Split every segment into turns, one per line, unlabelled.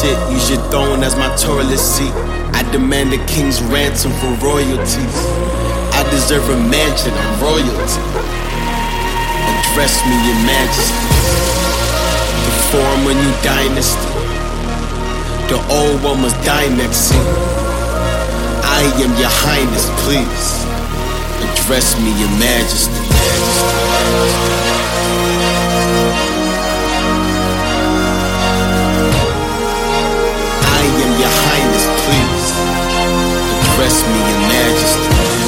shit, use your throne as my toilet seat. I demand a king's ransom for royalties. I deserve a mansion of royalty. Address me, your majesty. To form a new dynasty. The old one must die next scene. I am your highness, please. Address me, your majesty. I am your highness, please. Address me, your majesty.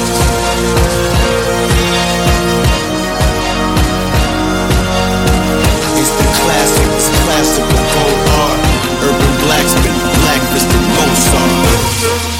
It's the classic, it's classical gold art. Urban blacksmith, black Mr. Mozart.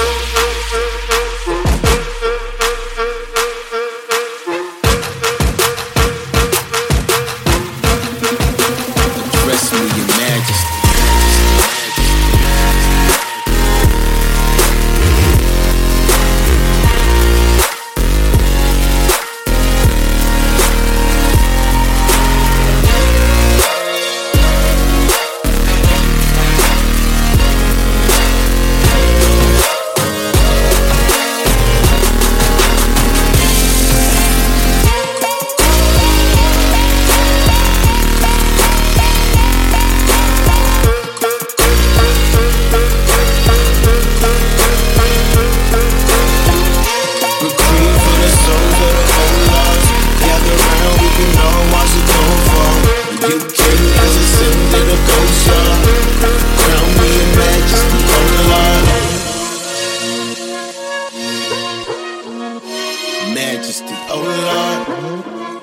Majesty, oh Lord.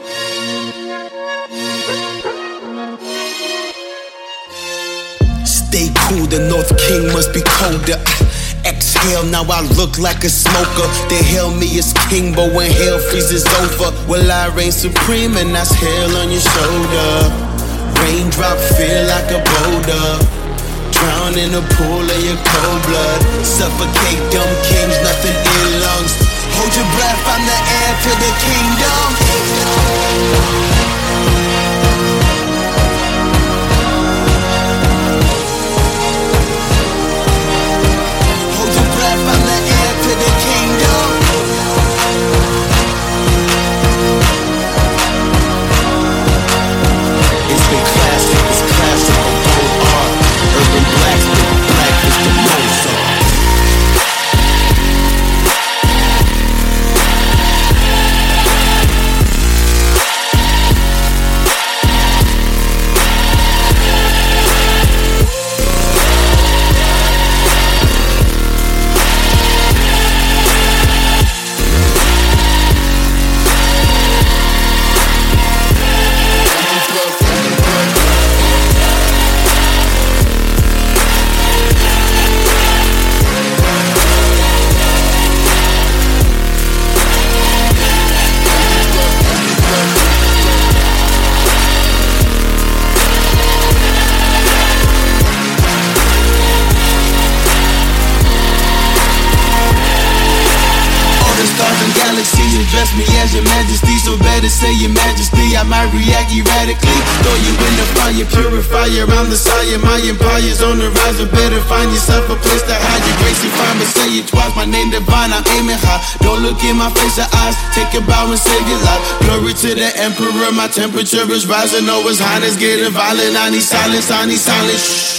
Stay cool, the North King must be colder. Exhale, now I look like a smoker. They hail me as king, but when hell freezes over, will I reign supreme and that's hell on your shoulder. Raindrop feel like a boulder. Drown in a pool of your cold blood. Suffocate dumb kings, nothing in lungs. Hold your breath, I'm the heir to the kingdom. Hold your breath, I'm the heir to the kingdom. It's the classic, it's classical gold art. Urban blacksmith, black is the Mozart. Address me as your majesty, so better say your majesty. I might react erratically. Throw you in the fire, purifier. I'm the sire, my empire's on the rise. But better find yourself a place to hide your grace. You find, but say it twice. My name divine, I'm aiming high. Don't look in my face or eyes. Take a bow and save your life. Glory to the emperor, my temperature is rising. Oh, his highness getting violent. I need silence, I need silence. Shh.